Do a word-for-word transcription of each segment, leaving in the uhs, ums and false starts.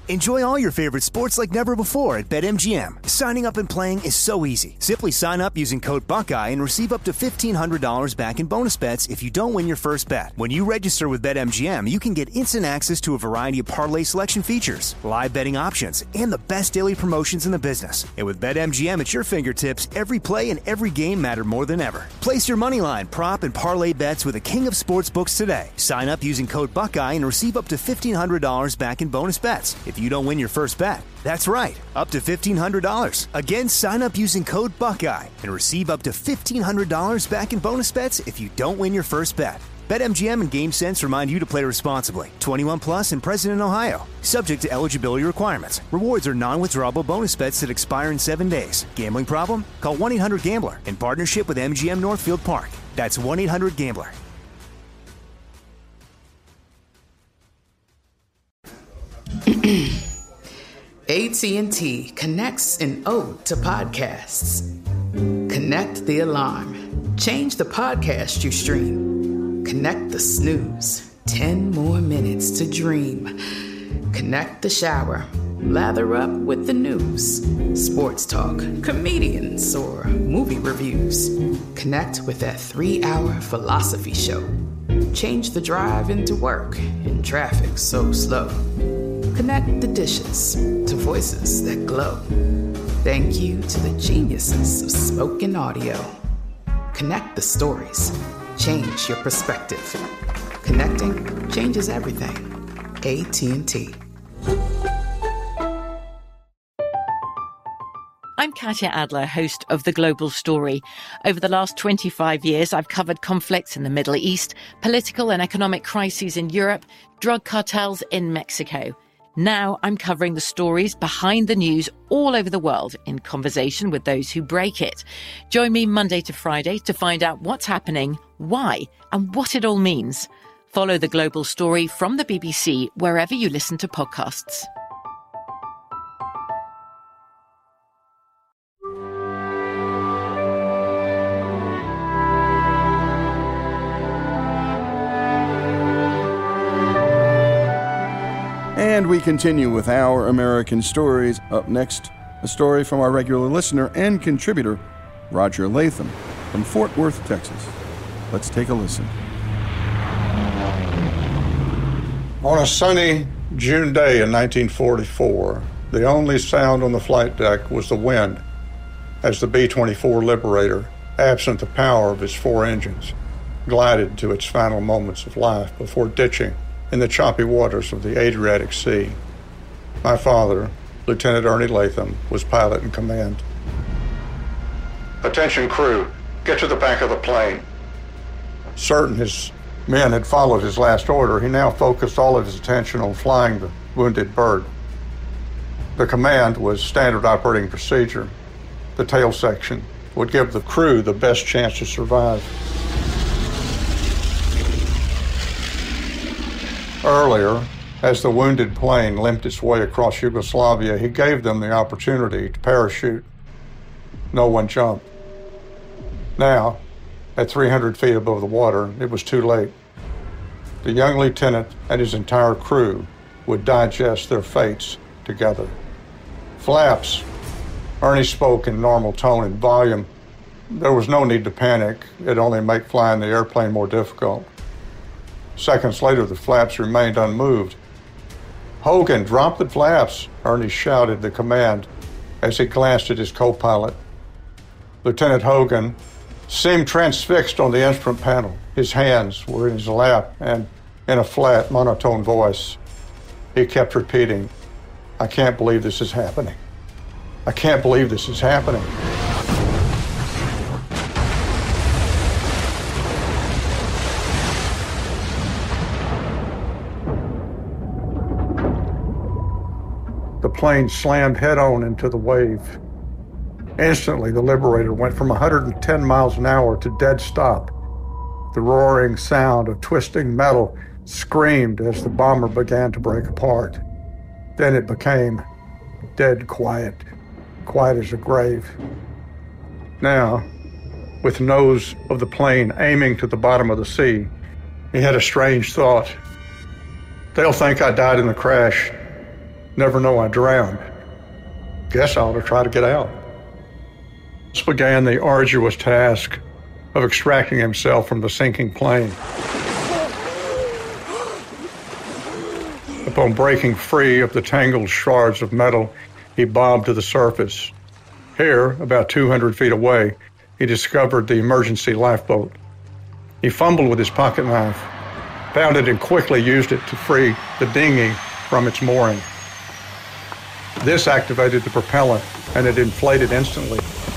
Enjoy all your favorite sports like never before at BetMGM. Signing up and playing is so easy. Simply sign up using code Buckeye and receive up to fifteen hundred dollars back in bonus bets if you don't win your first bet. When you register with BetMGM, you can get instant access to a variety of parlay selection features, live betting options, and the best daily promotions in the business. And with BetMGM at your fingertips, every play and every game matter more than ever. Place your moneyline, prop, and parlay bets with the king of sportsbooks today. Sign up using code Buckeye and receive up to fifteen hundred dollars back in bonus bets if you don't win your first bet. That's right, up to fifteen hundred dollars. Again, sign up using code Buckeye and receive up to fifteen hundred dollars back in bonus bets if you don't win your first bet. BetMGM and GameSense remind you to play responsibly. twenty-one plus and present in Ohio. Subject to eligibility requirements. Rewards are non-withdrawable bonus bets that expire in seven days. Gambling problem? Call one eight hundred gambler in partnership with M G M Northfield Park. That's one eight hundred gambler. A T and T connects an ode to podcasts. Connect the alarm. Change the podcast you stream. Connect the snooze. Ten more minutes to dream. Connect the shower. Lather up with the news. Sports talk, comedians, or movie reviews. Connect with that three-hour philosophy show. Change the drive into work in traffic so slow. Connect the dishes to voices that glow. Thank you to the geniuses of spoken audio. Connect the stories. Change your perspective. Connecting changes everything. A T and T. I'm Katya Adler, host of The Global Story. Over the last twenty-five years, I've covered conflicts in the Middle East, political and economic crises in Europe, drug cartels in Mexico. Now I'm covering the stories behind the news all over the world in conversation with those who break it. Join me Monday to Friday to find out what's happening, why, and what it all means. Follow The Global Story from the B B C wherever you listen to podcasts. And we continue with our American stories. Up next, a story from our regular listener and contributor, Roger Latham, from Fort Worth, Texas. Let's take a listen. On a sunny June day in nineteen forty-four, the only sound on the flight deck was the wind as the B twenty-four Liberator, absent the power of its four engines, glided to its final moments of life before ditching in the choppy waters of the Adriatic Sea. My father, Lieutenant Ernie Latham, was pilot in command. "Attention crew, get to the back of the plane." Certain his men had followed his last order, he now focused all of his attention on flying the wounded bird. The command was standard operating procedure. The tail section would give the crew the best chance to survive. Earlier, as the wounded plane limped its way across Yugoslavia, he gave them the opportunity to parachute. No one jumped. Now, at three hundred feet above the water, it was too late. The young lieutenant and his entire crew would digest their fates together. "Flaps," Ernie spoke in normal tone and volume. There was no need to panic. It'd only make flying the airplane more difficult. Seconds later, the flaps remained unmoved. "Hogan, drop the flaps," Ernie shouted the command as he glanced at his co-pilot. Lieutenant Hogan seemed transfixed on the instrument panel. His hands were in his lap, and in a flat, monotone voice, he kept repeating, "I can't believe this is happening. I can't believe this is happening." The plane slammed head-on into the wave. Instantly, the Liberator went from one hundred ten miles an hour to dead stop. The roaring sound of twisting metal screamed as the bomber began to break apart. Then it became dead quiet, quiet as a grave. Now, with the nose of the plane aiming to the bottom of the sea, he had a strange thought. "They'll think I died in the crash. Never know I drowned. Guess I ought to try to get out. This began the arduous task of extracting himself from the sinking plane. Upon breaking free of the tangled shards of metal, he bobbed to the surface. Here, about two hundred feet away, he discovered the emergency lifeboat. He fumbled with his pocket knife, found it and quickly used it to free the dinghy from its mooring. This activated the propellant and it inflated instantly.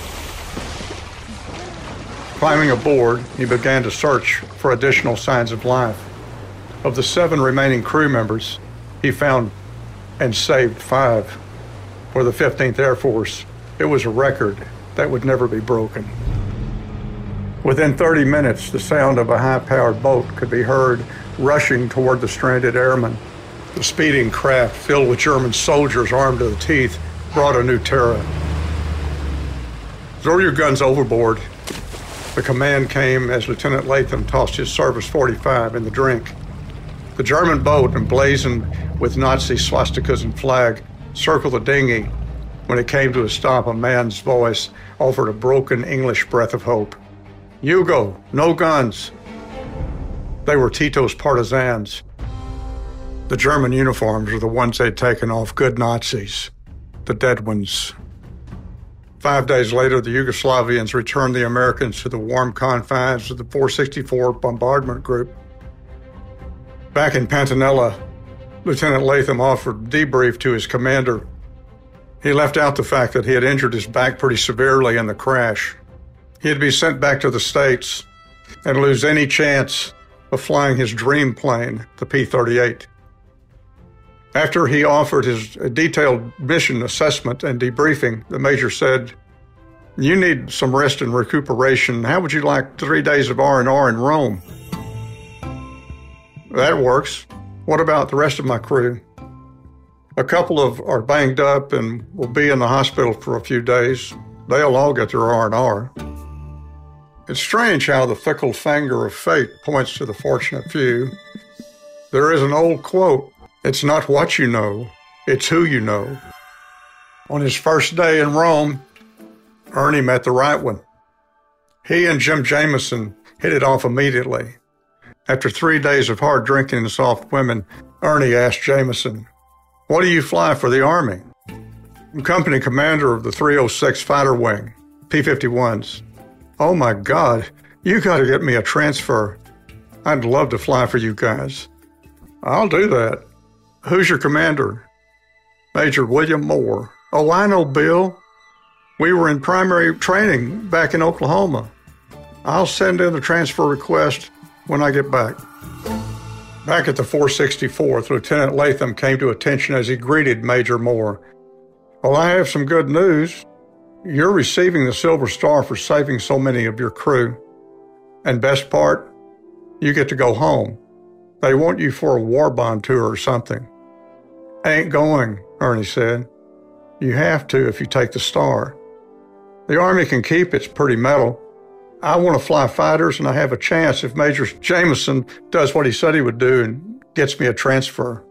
Climbing aboard, he began to search for additional signs of life. Of the seven remaining crew members, he found and saved five. For the fifteenth Air Force, it was a record that would never be broken. Within thirty minutes, the sound of a high-powered boat could be heard rushing toward the stranded airmen. The speeding craft, filled with German soldiers armed to the teeth, brought a new terror. Throw your guns overboard. The command came as Lieutenant Latham tossed his Service forty-five in the drink. The German boat, emblazoned with Nazi swastikas and flag, circled the dinghy. When it came to a stop, a man's voice offered a broken English breath of hope. Hugo, no guns. They were Tito's partisans. The German uniforms were the ones they'd taken off good Nazis, the dead ones. Five days later, the Yugoslavians returned the Americans to the warm confines of the four sixty-four Bombardment Group. Back in Pantanella, Lieutenant Latham offered a debrief to his commander. He left out the fact that he had injured his back pretty severely in the crash. He'd be sent back to the States and lose any chance of flying his dream plane, the P thirty-eight. After he offered his detailed mission assessment and debriefing, the major said, "You need some rest and recuperation. How would you like three days of R and R in Rome?" "That works. What about the rest of my crew?" "A couple of are banged up and will be in the hospital for a few days. They'll all get their R and R. It's strange how the fickle finger of fate points to the fortunate few. There is an old quote, "It's not what you know, it's who you know." On his first day in Rome, Ernie met the right one. He and Jim Jameson hit it off immediately. After three days of hard drinking and soft women, Ernie asked Jameson, "What do you fly for the Army?" "I'm company commander of the three oh six Fighter Wing, P fifty-ones. "Oh my God, you got to get me a transfer. I'd love to fly for you guys." "I'll do that. Who's your commander?" "Major William Moore." "Oh, I know Bill. We were in primary training back in Oklahoma. I'll send in the transfer request when I get back." Back at the four sixty-fourth, Lieutenant Latham came to attention as he greeted Major Moore. "Well, I have some good news. You're receiving the Silver Star for saving so many of your crew. And best part, you get to go home. They want you for a war bond tour or something." "Ain't going," Ernie said. "You have to if you take the Star. The Army can keep its pretty medal. I want to fly fighters, and I have a chance if Major Jameson does what he said he would do and gets me a transfer."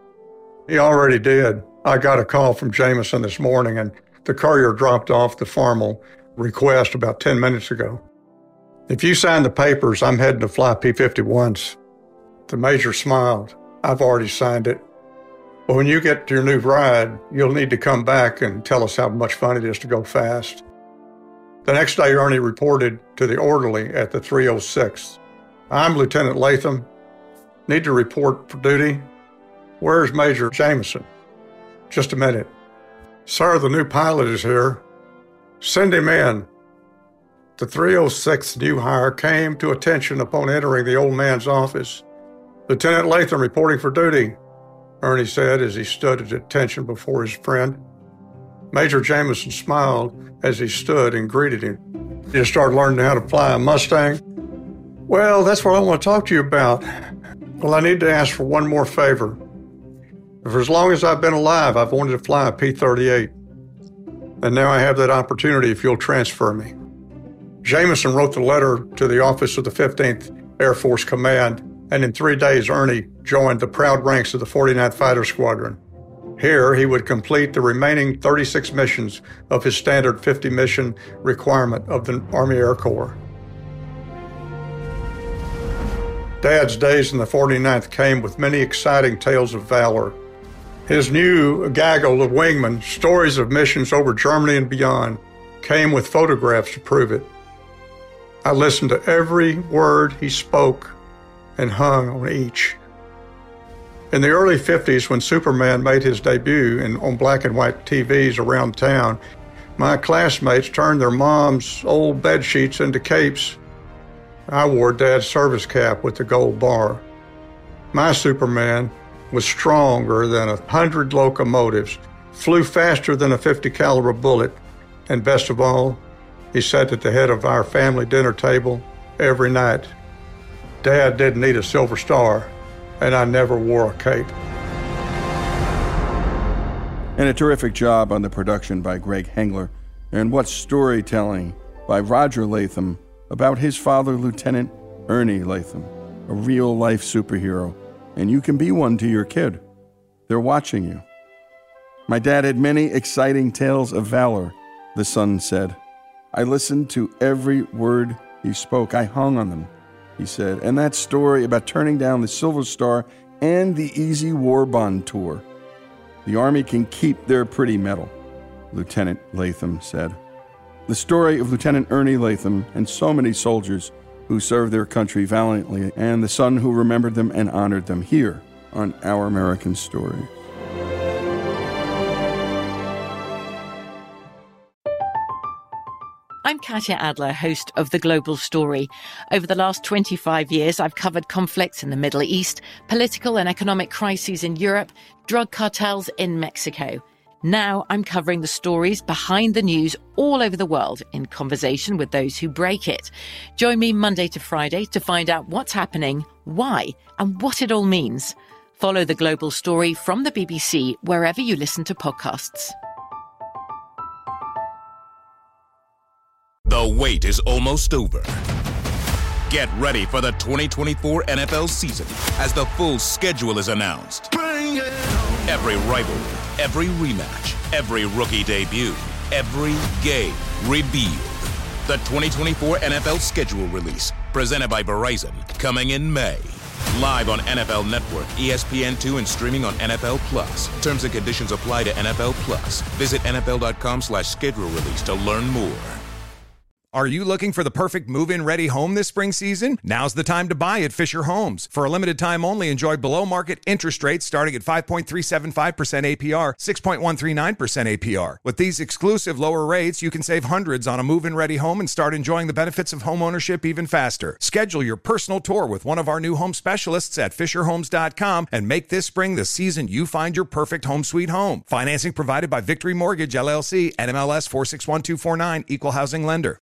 He already did. I got a call from Jameson this morning, and the courier dropped off the formal request about ten minutes ago. "If you sign the papers, I'm heading to fly P fifty-ones. The major smiled. "I've already signed it. But when you get to your new ride, you'll need to come back and tell us how much fun it is to go fast." The next day, Ernie reported to the orderly at the three oh sixth. "I'm Lieutenant Latham. Need to report for duty. Where's Major Jameson?" "Just a minute." "Sir, the new pilot is here. Send him in." The three oh sixth new hire came to attention upon entering the old man's office. "Lieutenant Latham reporting for duty," Ernie said as he stood at attention before his friend. Major Jameson smiled as he stood and greeted him. "You start learning how to fly a Mustang?" "Well, that's what I want to talk to you about. Well, I need to ask for one more favor. For as long as I've been alive, I've wanted to fly a P thirty-eight. And now I have that opportunity if you'll transfer me." Jameson wrote the letter to the office of the fifteenth Air Force Command, and in three days, Ernie joined the proud ranks of the forty-ninth Fighter Squadron. Here, he would complete the remaining thirty-six missions of his standard fifty mission requirement of the Army Air Corps. Dad's days in the forty-ninth came with many exciting tales of valor. His new gaggle of wingmen, stories of missions over Germany and beyond, came with photographs to prove it. I listened to every word he spoke and hung on each. In the early fifties, when Superman made his debut in, on black and white T Vs around town, my classmates turned their mom's old bed sheets into capes. I wore Dad's service cap with the gold bar. My Superman was stronger than a hundred locomotives, flew faster than a fifty caliber bullet, and best of all, he sat at the head of our family dinner table every night. Dad didn't need a silver star, and I never wore a cape. And a terrific job on the production by Greg Hengler, and what storytelling by Roger Latham about his father, Lieutenant Ernie Latham, a real-life superhero, and you can be one to your kid. They're watching you. My dad had many exciting tales of valor, the son said. I listened to every word he spoke. I hung on them, he said. And that story about turning down the Silver Star and the Easy War Bond tour. The Army can keep their pretty medal, Lieutenant Latham said. The story of Lieutenant Ernie Latham and so many soldiers who served their country valiantly, and the son who remembered them and honored them, here on Our American Stories. I'm Katya Adler, host of The Global Story. Over the last twenty-five years, I've covered conflicts in the Middle East, political and economic crises in Europe, drug cartels in Mexico. Now I'm covering the stories behind the news all over the world in conversation with those who break it. Join me Monday to Friday to find out what's happening, why, and what it all means. Follow The Global Story from the B B C wherever you listen to podcasts. The wait is almost over. Get ready for the twenty twenty-four N F L season as the full schedule is announced. Bring it on. Every rivalry, every rematch, every rookie debut, every game revealed. The twenty twenty-four N F L schedule release, presented by Verizon, coming in May. Live on N F L Network, E S P N two, and streaming on N F L Plus. Terms and conditions apply to N F L Plus. Visit N F L dot com slash schedule release to learn more. Are you looking for the perfect move-in ready home this spring season? Now's the time to buy at Fisher Homes. For a limited time only, enjoy below-market interest rates starting at five point three seven five percent A P R, six point one three nine percent A P R. With these exclusive lower rates, you can save hundreds on a move-in ready home and start enjoying the benefits of home ownership even faster. Schedule your personal tour with one of our new home specialists at Fisher Homes dot com and make this spring the season you find your perfect home sweet home. Financing provided by Victory Mortgage, L L C, N M L S four six one two four nine, Equal Housing Lender.